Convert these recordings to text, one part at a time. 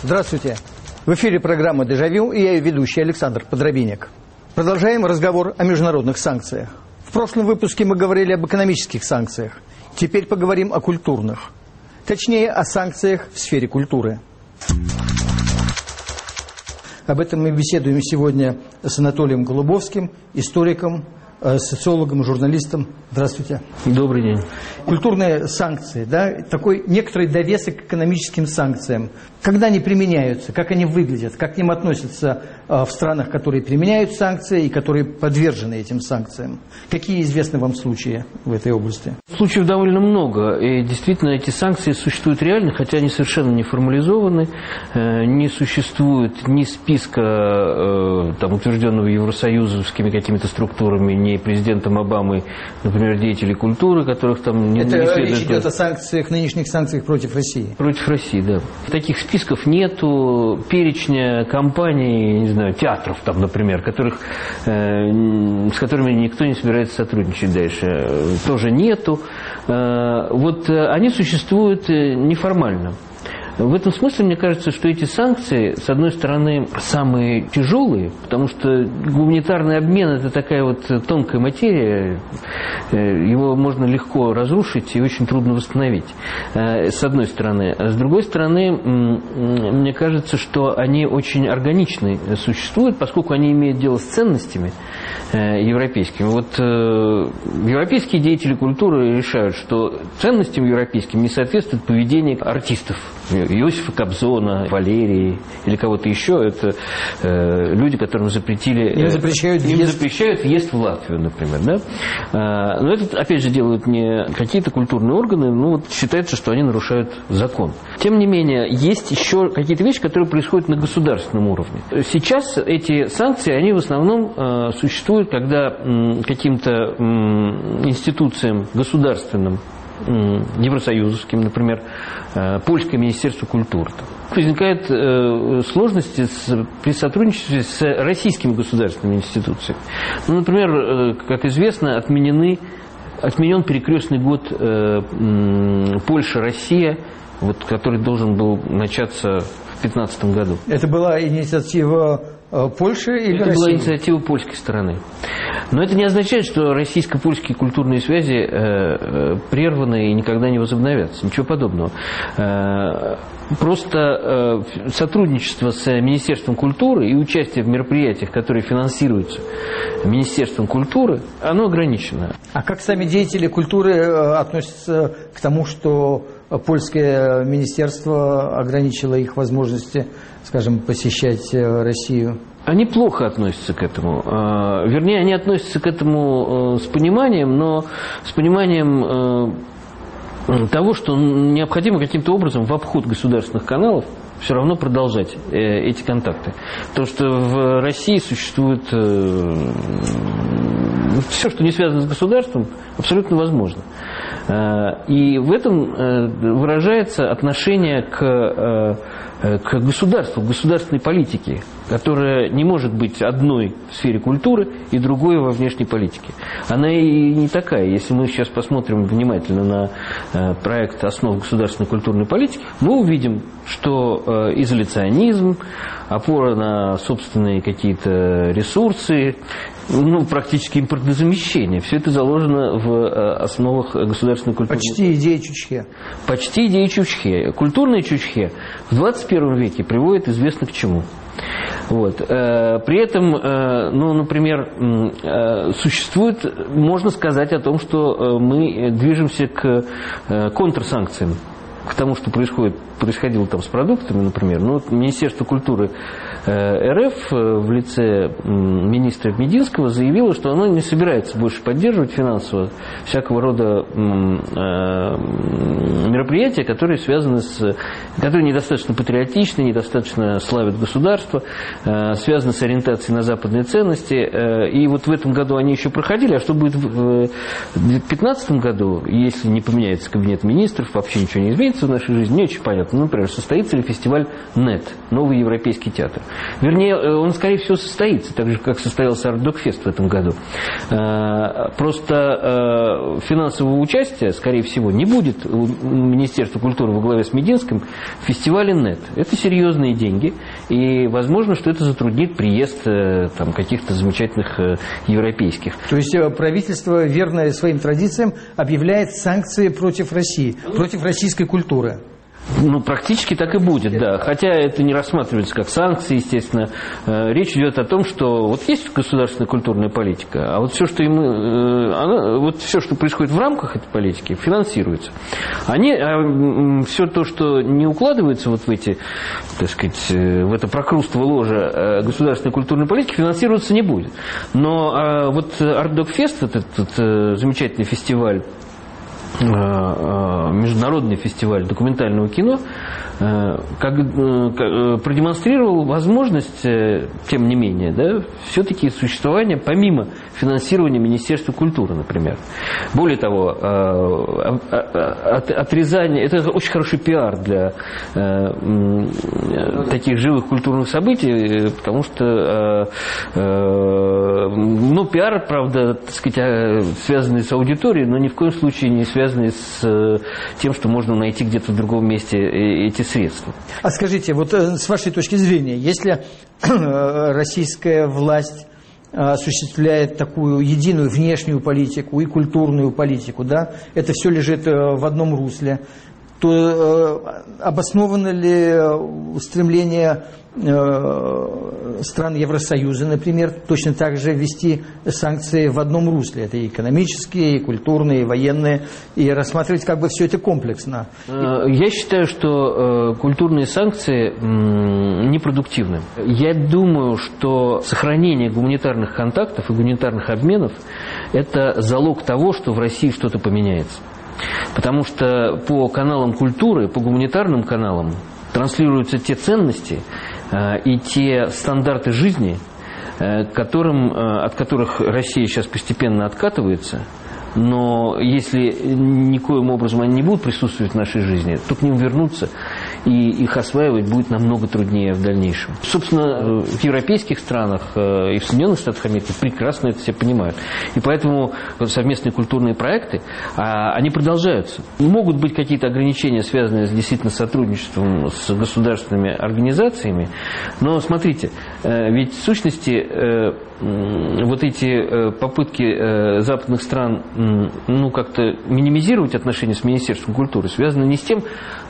Здравствуйте. В эфире программа «Дежавю» и я ее ведущий Александр Подробинек. Продолжаем разговор о международных санкциях. В прошлом выпуске мы говорили об экономических санкциях. Теперь поговорим о культурных. Точнее, о санкциях в сфере культуры. Об этом мы беседуем сегодня с Анатолием Голубовским, историком, социологом, журналистом. Здравствуйте. Добрый день. Культурные санкции, да, такой некоторый довесок к экономическим санкциям. Когда они применяются, как они выглядят, как к ним относятся в странах, которые применяют санкции и которые подвержены этим санкциям? Какие известны вам случаи в этой области? Случаев довольно много. И действительно эти санкции существуют реально, хотя они совершенно не формализованы. Не существует ни списка, утвержденного Евросоюзовскими какими-то структурами, ни президентом Обамой, например, деятелей культуры, которых там не следует... Речь идет о санкциях, нынешних санкциях против России. Против России, да. Таких списков нету, перечня компаний, не знаю, театров там, например, с которыми никто не собирается сотрудничать дальше, тоже нету. Вот они существуют неформально. В этом смысле, мне кажется, что эти санкции, с одной стороны, самые тяжелые, потому что гуманитарный обмен – это такая вот тонкая материя, его можно легко разрушить и очень трудно восстановить, с одной стороны. А с другой стороны, мне кажется, что они очень органичны существуют, поскольку они имеют дело с ценностями европейскими. Вот европейские деятели культуры решают, что ценностям европейским не соответствует поведение артистов. Иосифа Кобзона, Валерии или кого-то еще, это люди, которым запретили... Им запрещают въезд в Латвию, например. Да? Но это, опять же, делают не какие-то культурные органы, вот считается, что они нарушают закон. Тем не менее, есть еще какие-то вещи, которые происходят на государственном уровне. Сейчас эти санкции, они в основном существуют, когда каким-то институциям государственным, евросоюзовским, например, польское министерство культуры. Возникают сложности при сотрудничестве с российскими государственными институциями. Например, как известно, отменен перекрестный год Польша-Россия, который должен был начаться в 2015 году. Это была инициатива Польши или России? Это была инициатива польской стороны. Но это не означает, что российско-польские культурные связи прерваны и никогда не возобновятся. Ничего подобного. Просто сотрудничество с Министерством культуры и участие в мероприятиях, которые финансируются Министерством культуры, оно ограничено. А как сами деятели культуры относятся к тому, что польское министерство ограничило их возможности, скажем, посещать Россию? Они плохо относятся к этому. Вернее, они относятся к этому с пониманием, но с пониманием того, что необходимо каким-то образом в обход государственных каналов все равно продолжать эти контакты. Потому что в России существует все, что не связано с государством, абсолютно возможно. И в этом выражается отношение к государству, к государственной политике, которая не может быть одной в сфере культуры и другой во внешней политике. Она и не такая. Если мы сейчас посмотрим внимательно на проект «Основ государственной культурной политики», мы увидим, что изоляционизм, опора на собственные какие-то ресурсы, практически импортозамещение. Все это заложено в основах государственной культуры. Почти идея Чучхе. Почти идея Чучхе. Культурная Чучхе в 21 веке приводит известно к чему. При этом, например, существует, можно сказать о том, что мы движемся к контрсанкциям, к тому, что происходило там с продуктами, например. Министерство культуры РФ в лице министра Мединского заявило, что оно не собирается больше поддерживать финансово всякого рода мероприятия, которые связаны которые недостаточно патриотичны, недостаточно славят государство, связаны с ориентацией на западные ценности. И в этом году они еще проходили, а что будет в 2015 году, если не поменяется кабинет министров, вообще ничего не изменится, состоится в нашей жизни, не очень понятно. Например, состоится ли фестиваль НЭТ, новый европейский театр. Вернее, он, скорее всего, состоится, так же, как состоялся Артдокфест в этом году. Просто финансового участия, скорее всего, не будет у Министерства культуры во главе с Мединским в фестивале НЭТ. Это серьезные деньги, и возможно, что это затруднит приезд там, каких-то замечательных европейских. То есть правительство, верное своим традициям, объявляет санкции против России, против российской культуры. Ну, практически так и будет, да. Хотя это не рассматривается как санкции, естественно. Речь идет о том, что вот есть государственная культурная политика, а вот все, что вот все, что происходит в рамках этой политики, финансируется. Все то, что не укладывается вот в эти, так сказать, в это прокрустово ложе государственной культурной политики, финансироваться не будет. Но вот Артдокфест, этот замечательный фестиваль, международный фестиваль документального кино, продемонстрировал возможность, тем не менее, да, все-таки существования помимо финансирования Министерства культуры, например. Более того, отрезание, это очень хороший пиар для таких живых культурных событий, потому что, ну, пиар, правда, так сказать, связанный с аудиторией, но ни в коем случае не связанный с тем, что можно найти где-то в другом месте эти средства. А скажите, вот с вашей точки зрения, если российская власть осуществляет такую единую внешнюю политику и культурную политику, да, это все лежит в одном русле, то обосновано ли стремление стран Евросоюза, например, точно так же ввести санкции в одном русле? Это и экономические, и культурные, и военные, и рассматривать как бы все это комплексно. Я считаю, что культурные санкции непродуктивны. Я думаю, что сохранение гуманитарных контактов и гуманитарных обменов – это залог того, что в России что-то поменяется. Потому что по каналам культуры, по гуманитарным каналам транслируются те ценности и те стандарты жизни, от которых Россия сейчас постепенно откатывается. Но если никоим образом они не будут присутствовать в нашей жизни, то к ним вернуться и их осваивать будет намного труднее в дальнейшем. Собственно, в европейских странах и в Соединенных Штатах Америки прекрасно это все понимают. И поэтому совместные культурные проекты, они продолжаются. Могут быть какие-то ограничения, связанные действительно с сотрудничеством с государственными организациями, но смотрите, ведь в сущности вот эти попытки западных стран как-то минимизировать отношения с Министерством культуры связаны не с тем,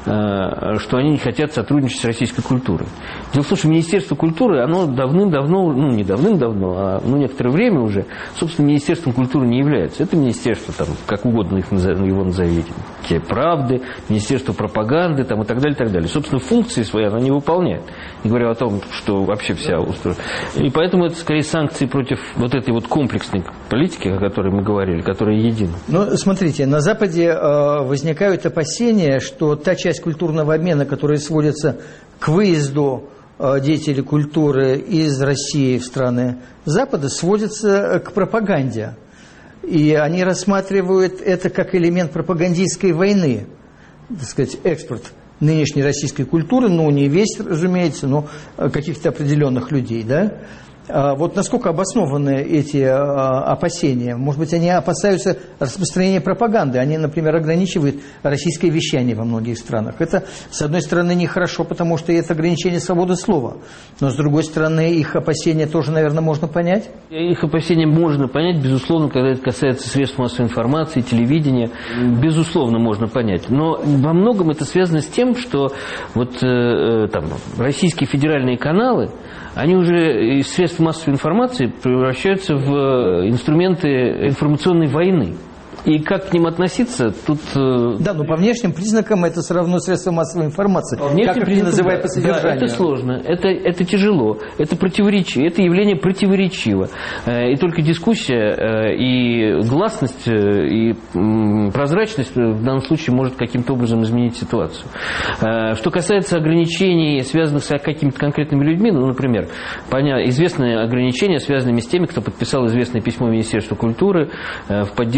что они не хотят сотрудничать с российской культурой. Дело в том, что Министерство культуры, оно давным-давно, не давным-давно, а некоторое время уже, собственно, Министерством культуры не является. Это министерство, там, как угодно его назовите, правды, Министерство пропаганды там, и так далее, и так далее. Собственно, функции свои оно не выполняет, не говоря о том, что вообще вся устроена. И поэтому это скорее санкции против вот этой вот комплексной политики, о которой мы говорили, которая едина. Ну, смотрите, на Западе возникают опасения, что та часть культурного обмена, которая сводится к выезду деятелей культуры из России в страны Запада, сводится к пропаганде. И они рассматривают это как элемент пропагандистской войны, так сказать, экспорт нынешней российской культуры, ну, не весь, разумеется, но каких-то определенных людей, да? Вот насколько обоснованы эти опасения? Может быть, они опасаются распространения пропаганды. Они, например, ограничивают российское вещание во многих странах. Это, с одной стороны, нехорошо, потому что это ограничение свободы слова. Но, с другой стороны, их опасения тоже, наверное, можно понять? Их опасения можно понять, безусловно, когда это касается средств массовой информации, телевидения. Безусловно, можно понять. Но во многом это связано с тем, что вот там российские федеральные каналы, они уже из средств массовой информации превращаются в инструменты информационной войны. И как к ним относиться, тут... Да, но по внешним признакам это все равно средства массовой информации. Как их не называй по содержанию. Да, это сложно, это тяжело, это противоречиво, это явление противоречиво. И только дискуссия и гласность, и прозрачность в данном случае может каким-то образом изменить ситуацию. Что касается ограничений, связанных с какими-то конкретными людьми, ну, например, известные ограничения, связанные с теми, кто подписал известное письмо Министерства культуры в поддержку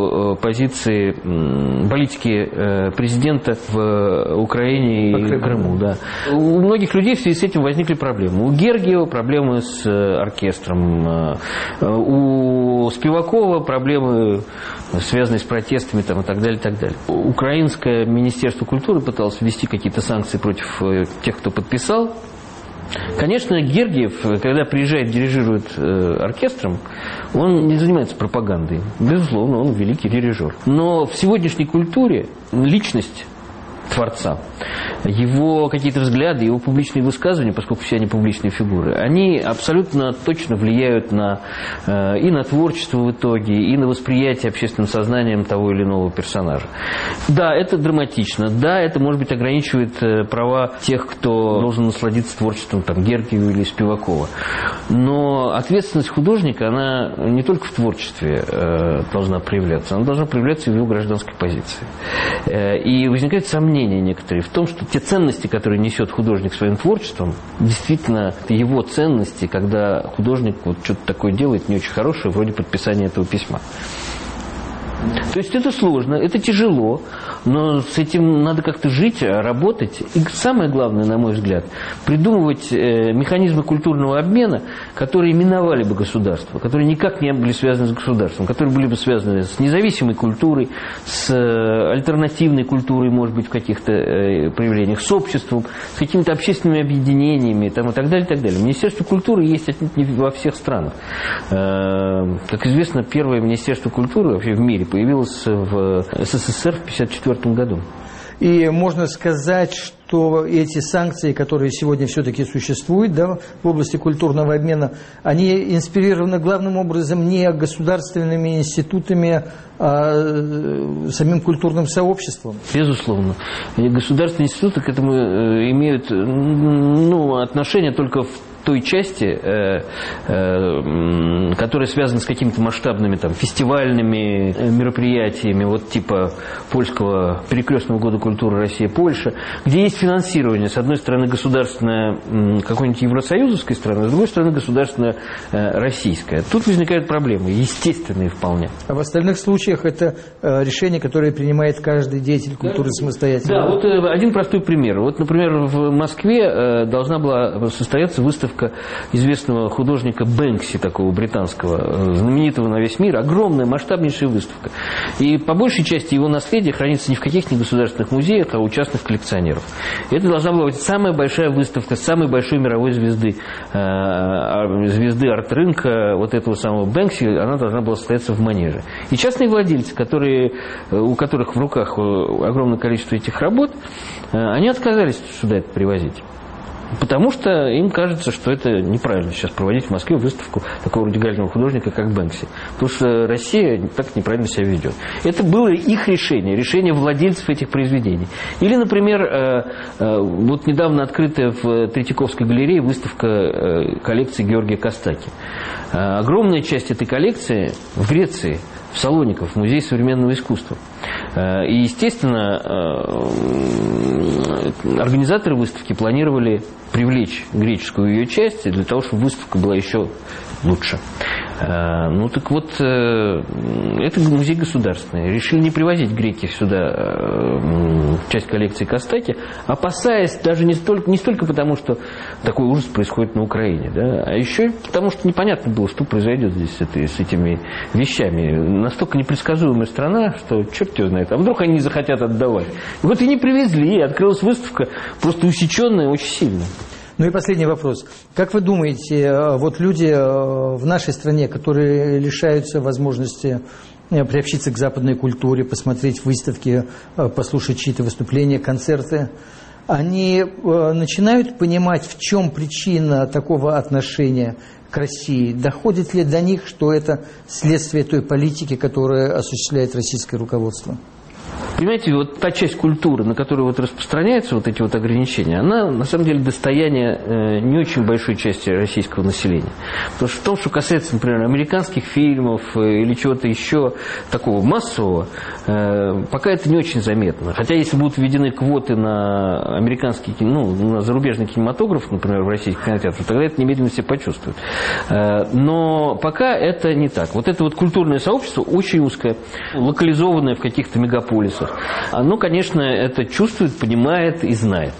позиции политики президента в Украине и Крыму. Да. У многих людей в связи с этим возникли проблемы. У Гергиева проблемы с оркестром, у Спивакова проблемы, связанные с протестами там, и так далее, и так далее. Украинское министерство культуры пыталось ввести какие-то санкции против тех, кто подписал. Конечно, Гергиев, когда приезжает, дирижирует оркестром, он не занимается пропагандой. Безусловно, он великий дирижер. Но в сегодняшней культуре личность творца, его какие-то взгляды, его публичные высказывания, поскольку все они публичные фигуры, они абсолютно точно влияют и на творчество в итоге, и на восприятие общественным сознанием того или иного персонажа. Да, это драматично, да, это, может быть, ограничивает права тех, кто должен насладиться творчеством там, Гергиева или Спивакова. Но ответственность художника, она не только в творчестве должна проявляться, она должна проявляться и в его гражданской позиции. И возникает сомнение некоторые в том, что те ценности, которые несет художник своим творчеством, действительно его ценности, когда художник вот что-то такое делает не очень хорошее, вроде подписания этого письма. То есть это сложно, это тяжело, но с этим надо как-то жить, работать. И самое главное, на мой взгляд, придумывать механизмы культурного обмена, которые миновали бы государство, которые никак не были связаны с государством, которые были бы связаны с независимой культурой, с альтернативной культурой, может быть, в каких-то проявлениях, с обществом, с какими-то общественными объединениями там, и так далее, и так далее. Министерство культуры есть отнюдь не во всех странах. Как известно, первое Министерство культуры вообще в мире появилось в СССР в 1954 году. И можно сказать, что эти санкции, которые сегодня все-таки существуют, да, в области культурного обмена, они инспирированы главным образом не государственными институтами, а самим культурным сообществом. Безусловно. И государственные институты к этому имеют отношение только в той части, которая связана с какими-то масштабными там, фестивальными мероприятиями, вот типа польского перекрестного года культуры Россия-Польша, где есть финансирование, с одной стороны государственное какой-нибудь евросоюзовской страны, с другой стороны государственное российское. Тут возникают проблемы, естественные вполне. А в остальных случаях это решение, которое принимает каждый деятель культуры самостоятельно? Да, вот один простой пример. Вот, например, в Москве должна была состояться выставка известного художника Бэнкси, такого британского, знаменитого на весь мир, огромная, масштабнейшая выставка. И по большей части его наследие хранится не в каких-нибудь государственных музеях, а у частных коллекционеров. И это должна была быть самая большая выставка самой большой мировой звезды арт-рынка, вот этого самого Бэнкси, она должна была состояться в Манеже. И частные владельцы, у которых в руках огромное количество этих работ, они отказались сюда это привозить. Потому что им кажется, что это неправильно сейчас проводить в Москве выставку такого радикального художника, как Бэнкси. Потому что Россия так неправильно себя ведет. Это было их решение владельцев этих произведений. Или, например, вот недавно открытая в Третьяковской галерее выставка коллекции Георгия Костаки. Огромная часть этой коллекции в Греции, в Салониках, в Музее современного искусства. И, естественно, организаторы выставки планировали привлечь греческую ее часть для того, чтобы выставка была еще лучше. Ну так вот, это музей государственный. Решили не привозить греки сюда часть коллекции Костаки, опасаясь даже не столько потому, что такой ужас происходит на Украине, да, а еще потому, что непонятно было, что произойдет здесь с этими вещами. Настолько непредсказуемая страна, что черт его знает. А вдруг они не захотят отдавать? И вот и не привезли, и открылась выставка просто усеченная очень сильно. Ну и последний вопрос. Как вы думаете, вот люди в нашей стране, которые лишаются возможности приобщиться к западной культуре, посмотреть выставки, послушать чьи-то выступления, концерты, они начинают понимать, в чем причина такого отношения к России? Доходит ли до них, что это следствие той политики, которую осуществляет российское руководство? Понимаете, вот та часть культуры, на которую вот распространяются вот эти вот ограничения, она на самом деле достояние не очень большой части российского населения. Потому что в том, что касается, например, американских фильмов или чего-то еще такого массового, пока это не очень заметно. Хотя если будут введены квоты на американский, на зарубежный кинематограф, например, в российских кинотеатрах, тогда это немедленно все почувствуют. Но пока это не так. Вот это вот культурное сообщество очень узкое, локализованное в каких-то мегаполисах. Оно, конечно, это чувствует, понимает и знает.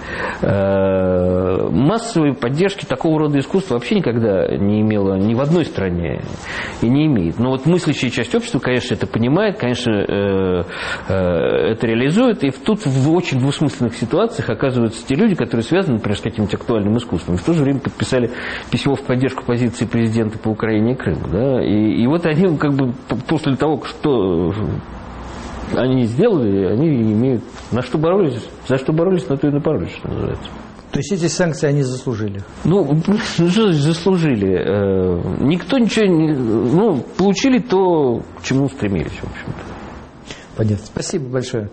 Массовой поддержки такого рода искусства вообще никогда не имело ни в одной стране и не имеет. Но вот мыслящая часть общества, конечно, это понимает, конечно, это реализует. И тут в очень двусмысленных ситуациях оказываются те люди, которые связаны, например, с каким-то актуальным искусством, и в то же время подписали письмо в поддержку позиции президента по Украине и Крыму. Да? И вот они как бы после того, что они сделали, они имеют... На что боролись? За что боролись, на то и напоролись, что называется. То есть эти санкции они заслужили? Заслужили. Никто ничего не... получили то, к чему стремились, в общем-то. Понятно. Спасибо большое.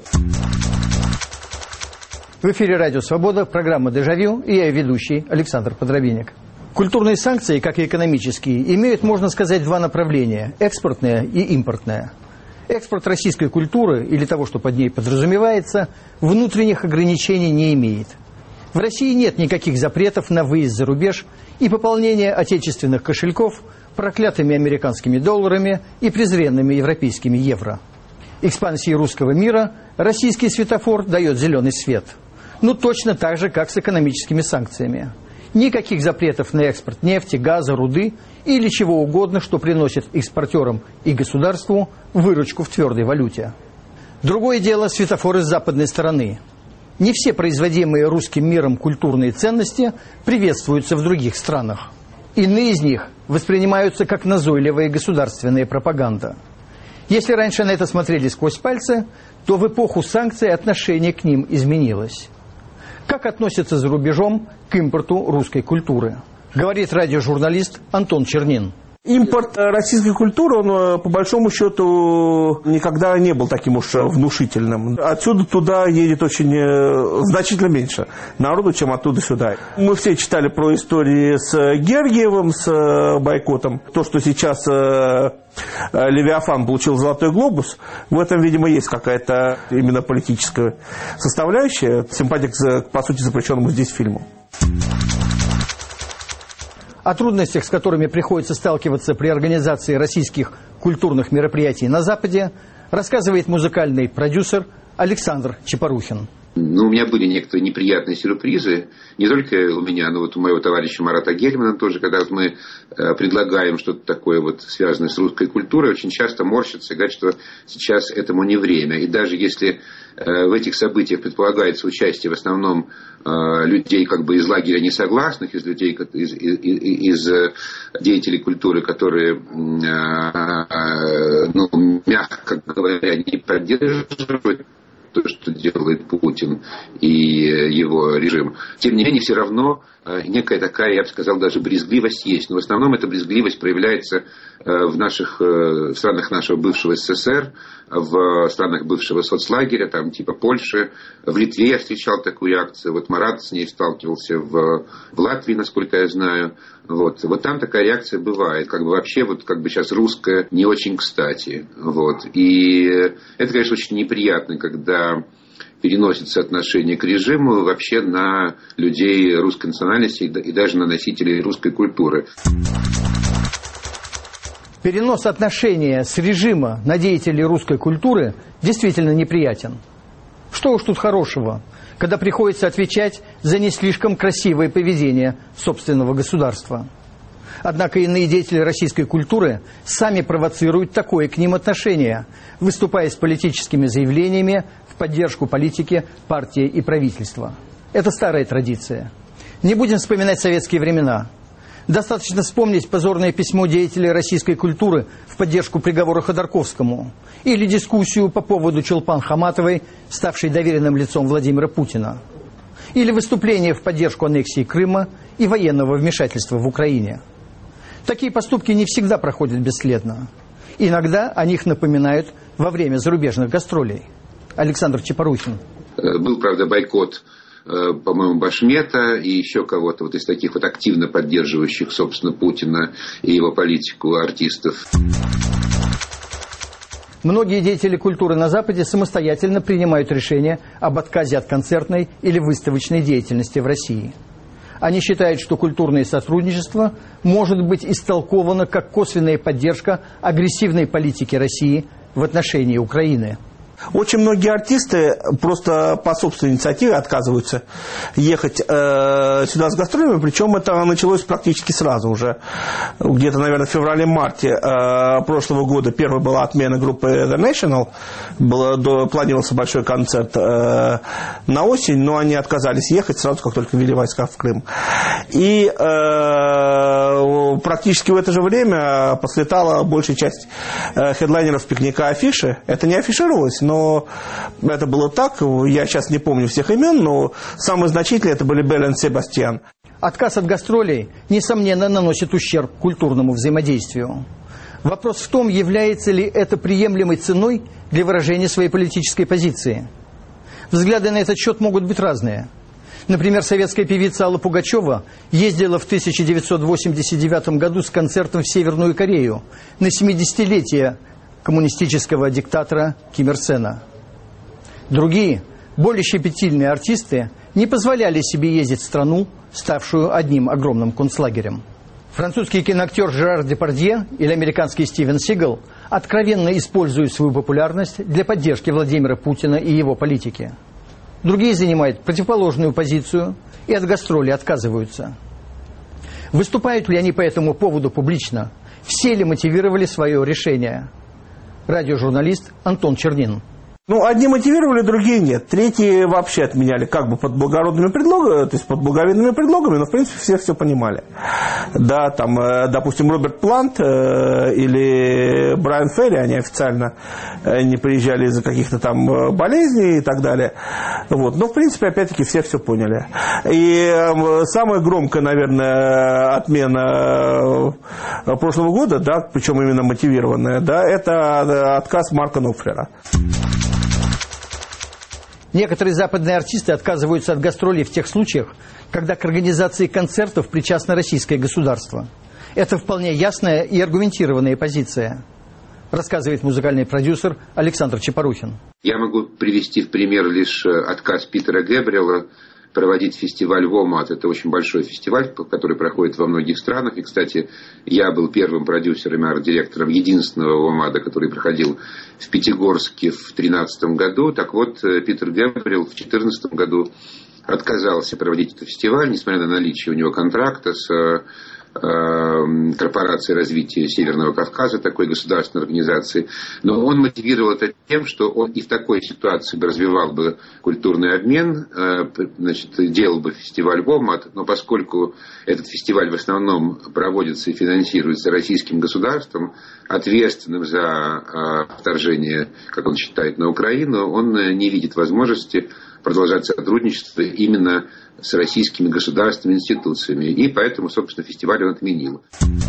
В эфире «Радио Свобода», программа «Дежавю», и я, ведущий Александр Подробинник. Культурные санкции, как и экономические, имеют, можно сказать, два направления – экспортное и импортное. Экспорт российской культуры, или того, что под ней подразумевается, внутренних ограничений не имеет. В России нет никаких запретов на выезд за рубеж и пополнение отечественных кошельков проклятыми американскими долларами и презренными европейскими евро. Экспансии русского мира российский светофор дает зеленый свет. Точно так же, как с экономическими санкциями. Никаких запретов на экспорт нефти, газа, руды или чего угодно, что приносит экспортерам и государству выручку в твердой валюте. Другое дело светофоры с западной стороны. Не все производимые русским миром культурные ценности приветствуются в других странах. Иные из них воспринимаются как назойливая государственная пропаганда. Если раньше на это смотрели сквозь пальцы, то в эпоху санкций отношение к ним изменилось. Как относятся за рубежом к импорту русской культуры? Говорит радиожурналист Антон Чернин. Импорт российской культуры, он, по большому счету, никогда не был таким уж внушительным. Отсюда туда едет очень значительно меньше народу, чем оттуда сюда. Мы все читали про истории с Гергиевым, с бойкотом. То, что сейчас Левиафан получил «Золотой глобус», в этом, видимо, есть какая-то именно политическая составляющая, симпатия к, по сути, запрещенному здесь фильму. О трудностях, с которыми приходится сталкиваться при организации российских культурных мероприятий на Западе, рассказывает музыкальный продюсер Александр Чепорухин. У меня были некоторые неприятные сюрпризы, не только у меня, но у моего товарища Марата Гельмана тоже, когда мы предлагаем что-то такое связанное с русской культурой, очень часто морщатся и говорят, что сейчас этому не время. И даже если в этих событиях предполагается участие в основном людей из лагеря несогласных, из людей, из деятелей культуры, которые, мягко говоря, не поддерживают то, что делает Путин и его режим. Тем не менее, все равно некая такая, я бы сказал, даже брезгливость есть. Но в основном эта брезгливость проявляется в странах нашего бывшего СССР, в странах бывшего соцлагеря, типа Польши. В Литве я встречал такую акцию. Марат с ней сталкивался в Латвии, насколько я знаю. Вот там такая реакция бывает. Вообще, сейчас русская не очень кстати. И это, конечно, очень неприятно, когда переносится отношение к режиму вообще на людей русской национальности и даже на носителей русской культуры. Перенос отношения с режима на деятелей русской культуры действительно неприятен. Что уж тут хорошего, когда приходится отвечать за не слишком красивое поведение собственного государства. Однако иные деятели российской культуры сами провоцируют такое к ним отношение, выступая с политическими заявлениями в поддержку политики, партии и правительства. Это старая традиция. Не будем вспоминать советские времена. Достаточно вспомнить позорное письмо деятелей российской культуры в поддержку приговора Ходорковскому или дискуссию по поводу Чулпан Хаматовой, ставшей доверенным лицом Владимира Путина, или выступление в поддержку аннексии Крыма и военного вмешательства в Украине. Такие поступки не всегда проходят бесследно. Иногда о них напоминают во время зарубежных гастролей. Александр Чепорухин. Был, правда, бойкот, по-моему, Башмета и еще кого-то вот из таких вот активно поддерживающих, собственно, Путина и его политику артистов. Многие деятели культуры на Западе самостоятельно принимают решение об отказе от концертной или выставочной деятельности в России. Они считают, что культурное сотрудничество может быть истолковано как косвенная поддержка агрессивной политики России в отношении Украины. Очень многие артисты просто по собственной инициативе отказываются ехать сюда с гастролями, причем это началось практически сразу уже. Где-то, наверное, в феврале-марте прошлого года первая была отмена группы The National, планировался большой концерт на осень, но они отказались ехать сразу, как только ввели войска в Крым. И практически в это же время послетала большая часть хедлайнеров пикника афиши. Это не афишировалось, но это было так. Я сейчас не помню всех имен, но самые значительные это были Белль и Себастьян. Отказ от гастролей, несомненно, наносит ущерб культурному взаимодействию. Вопрос в том, является ли это приемлемой ценой для выражения своей политической позиции. Взгляды на этот счет могут быть разные. Например, советская певица Алла Пугачева ездила в 1989 году с концертом в Северную Корею на 70-летие коммунистического диктатора Ким Ир Сена. Другие, более щепетильные артисты не позволяли себе ездить в страну, ставшую одним огромным концлагерем. Французский киноактер Жерар Депардье или американский Стивен Сигал откровенно используют свою популярность для поддержки Владимира Путина и его политики. Другие занимают противоположную позицию и от гастролей отказываются. Выступают ли они по этому поводу публично? Все ли мотивировали свое решение? Радиожурналист Антон Чернин. Ну, одни мотивировали, другие нет. Третьи вообще отменяли как бы под благородными предлогами, то есть под благовидными предлогами, но в принципе все понимали. Да, там, допустим, Роберт Плант или Брайан Ферри, они официально не приезжали из-за каких-то там болезней и так далее. Вот. Но в принципе, опять-таки, все поняли. И самая громкая, наверное, отмена прошлого года, да, причем именно мотивированная, да, это отказ Марка Нопфлера. Некоторые западные артисты отказываются от гастролей в тех случаях, когда к организации концертов причастно российское государство. Это вполне ясная и аргументированная позиция, рассказывает музыкальный продюсер Александр Чепорухин. Я могу привести в пример лишь отказ Питера Гэбриэла проводить фестиваль WOMAD. Это очень большой фестиваль, который проходит во многих странах. И, кстати, я был первым продюсером и арт-директором единственного WOMAD, который проходил в Пятигорске в 2013 году. Так вот, Питер Гэбриэл в 2014 году отказался проводить этот фестиваль, несмотря на наличие у него контракта с корпорацией развития Северного Кавказа, такой государственной организации. Но он мотивировал это тем, что он и в такой ситуации бы развивал бы культурный обмен, значит, делал бы фестиваль WOMAD, но поскольку этот фестиваль в основном проводится и финансируется российским государством, ответственным за вторжение, как он считает, на Украину, он не видит возможности продолжать сотрудничество именно с российскими государственными институциями. И поэтому, собственно, фестиваль он отменил.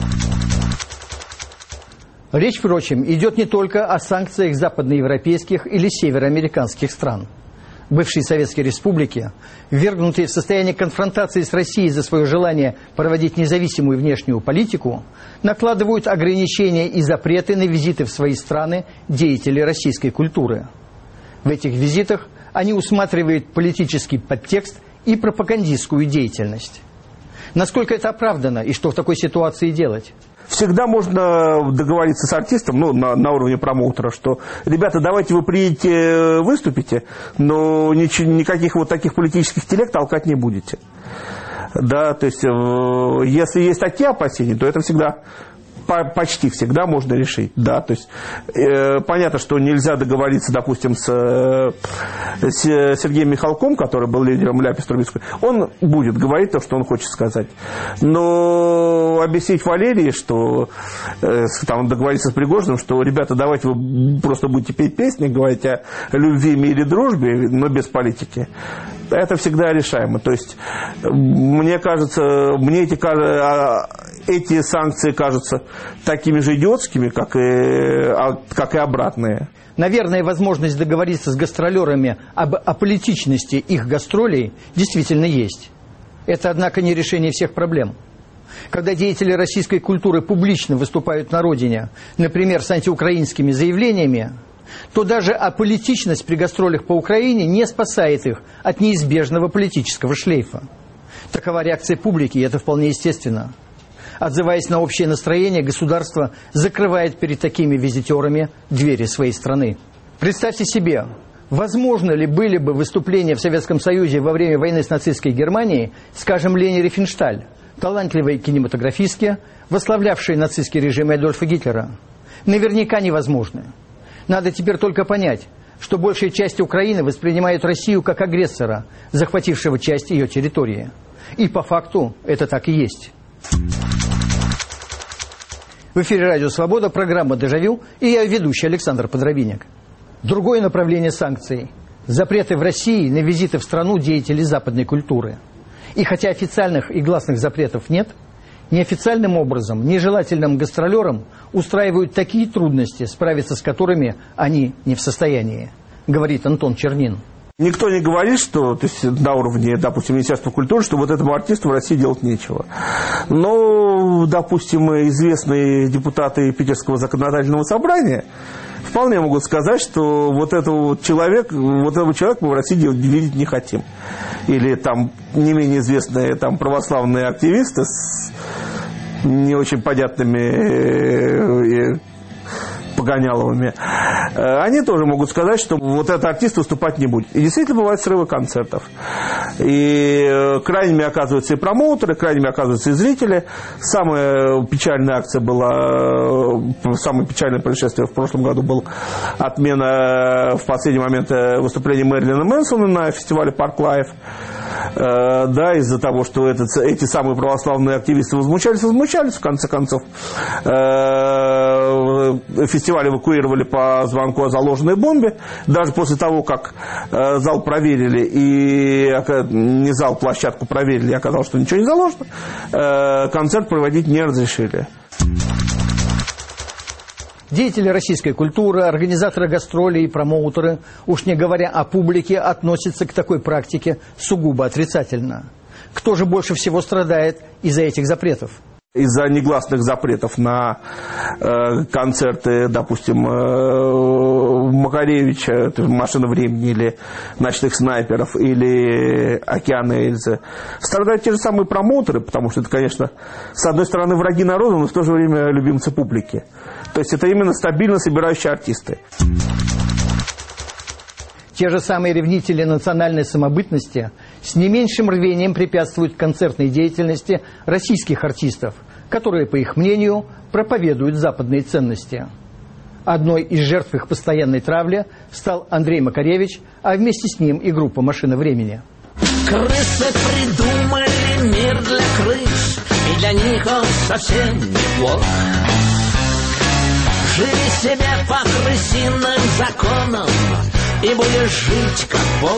Речь, впрочем, идет не только о санкциях западноевропейских или североамериканских стран. Бывшие советские республики, ввергнутые в состояние конфронтации с Россией за свое желание проводить независимую внешнюю политику, накладывают ограничения и запреты на визиты в свои страны деятелей российской культуры. В этих визитах они усматривают политический подтекст и пропагандистскую деятельность. Насколько это оправдано и что в такой ситуации делать? Всегда можно договориться с артистом, ну, на уровне промоутера, что, ребята, давайте вы приедете, выступите, но никаких вот таких политических телег толкать не будете. Да, то есть, если есть такие опасения, то это всегда... Почти всегда можно решить, да, то есть понятно, что нельзя договориться, допустим, с Сергеем Михалком, который был лидером Ляпис Трубецкой, он будет говорить то, что он хочет сказать, но объяснить Валерии, что там договориться с Пригожиным, что, ребята, давайте вы просто будете петь песни, говорить о любви, мире, дружбе, но без политики. это всегда решаемо. То есть, мне кажется, эти санкции кажутся такими же идиотскими, как и обратные. Наверное, возможность договориться с гастролерами об аполитичности их гастролей действительно есть. Это, однако, не решение всех проблем. Когда деятели российской культуры публично выступают на родине, например, с антиукраинскими заявлениями, то даже аполитичность при гастролях по Украине не спасает их от неизбежного политического шлейфа. Такова реакция публики, и это вполне естественно. Отзываясь на общее настроение, государство закрывает перед такими визитерами двери своей страны. Представьте себе, возможно ли были бы выступления в Советском Союзе во время войны с нацистской Германией, скажем, Лени Рифеншталь, талантливые кинематографистки, восславлявшие нацистский режим Адольфа Гитлера? Наверняка невозможны. Надо теперь только понять, что большая часть Украины воспринимает Россию как агрессора, захватившего часть ее территории. И по факту это так и есть. В эфире «Радио Свобода», программа «Дежавю», и я ведущий Александр Подробинник. Другое направление санкций – запреты в России на визиты в страну деятелей западной культуры. И хотя официальных и гласных запретов нет, неофициальным образом нежелательным гастролерам устраивают такие трудности, справиться с которыми они не в состоянии, говорит Антон Чернин. Никто не говорит, что, то есть, на уровне, допустим, Министерства культуры, что вот этому артисту в России делать нечего. Но, допустим, известные депутаты Питерского законодательного собрания вполне могут сказать, что вот этого человека мы в России видеть не хотим. Или там не менее известные там православные активисты с не очень понятными погоняловыми, они тоже могут сказать, что вот этот артист выступать не будет. И действительно бывают срывы концертов. И крайними оказываются и промоутеры, крайними оказываются и зрители. Самая печальная акция была, самое печальное происшествие в прошлом году была отмена в последний момент выступления Мэрилина Мэнсона на фестивале Парк Лайф. Да, из-за того, что эти самые православные активисты возмущались, в конце концов. Фестиваль эвакуировали по звонку о заложенной бомбе. Даже после того, как зал проверили, и не зал, площадку проверили, и оказалось, что ничего не заложено, концерт проводить не разрешили. Деятели российской культуры, организаторы гастролей и промоутеры, уж не говоря о публике, относятся к такой практике сугубо отрицательно. Кто же больше всего страдает из-за этих запретов? Из-за негласных запретов на концерты, допустим, Макаревича, «Машина времени», или «Ночных снайперов», или «Океана Эльзы», страдают те же самые промоутеры, потому что это, конечно, с одной стороны враги народа, но в то же время любимцы публики. То есть это именно стабильно собирающие артисты. Те же самые ревнители национальной самобытности с не меньшим рвением препятствуют концертной деятельности российских артистов, которые, по их мнению, проповедуют западные ценности. Одной из жертв их постоянной травли стал Андрей Макаревич, а вместе с ним и группа «Машина времени». Крысы придумали мир для крыс, и для них он совсем неплох. Живи себе по крысиным законам и будешь жить как Бог.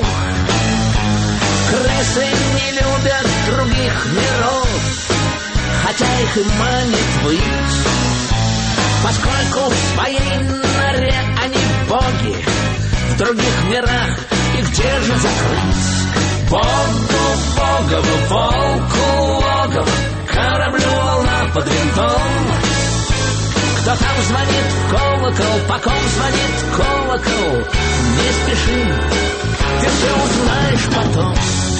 Крысы не любят других миров, хотя их и манит быть, поскольку в своей норе они боги, в других мирах их где же закрыть? Богу богову, волку логово, кораблю волна под винтом. Кто там звонит в колокол, по ком звонит колокол, не спеши, ты все узнаешь потом.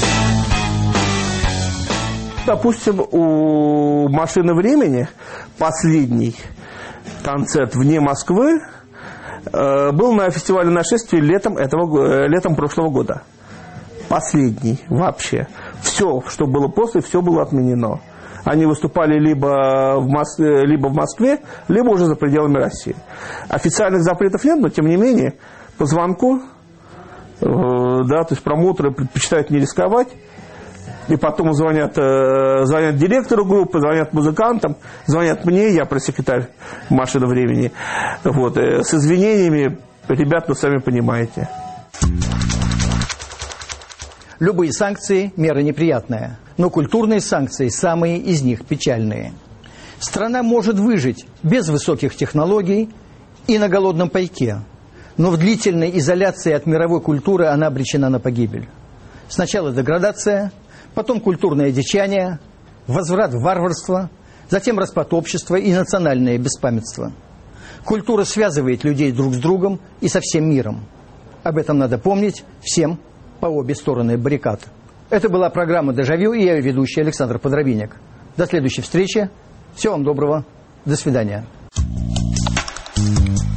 Допустим, у «Машины времени» последний концерт вне Москвы был на фестивале «Нашествие» летом прошлого года. Последний вообще. Все, что было после, все было отменено. Они выступали либо в Москве, либо уже за пределами России. Официальных запретов нет, но тем не менее по звонку, да, то есть промоутеры предпочитают не рисковать. И потом звонят директору группы, звонят музыкантам, звонят мне, я пресс-секретарь «Машины времени». Вот, с извинениями, ребят, вы сами понимаете. Любые санкции – мера неприятная, но культурные санкции – самые из них печальные. Страна может выжить без высоких технологий и на голодном пайке, но в длительной изоляции от мировой культуры она обречена на погибель. Сначала деградация, потом культурное одичание, возврат в варварство, затем распад общества и национальное беспамятство. Культура связывает людей друг с другом и со всем миром. Об этом надо помнить всем по обе стороны баррикад. Это была программа «Дежавю» и я ее ведущий Александр Подробинник. До следующей встречи. Всего вам доброго. До свидания.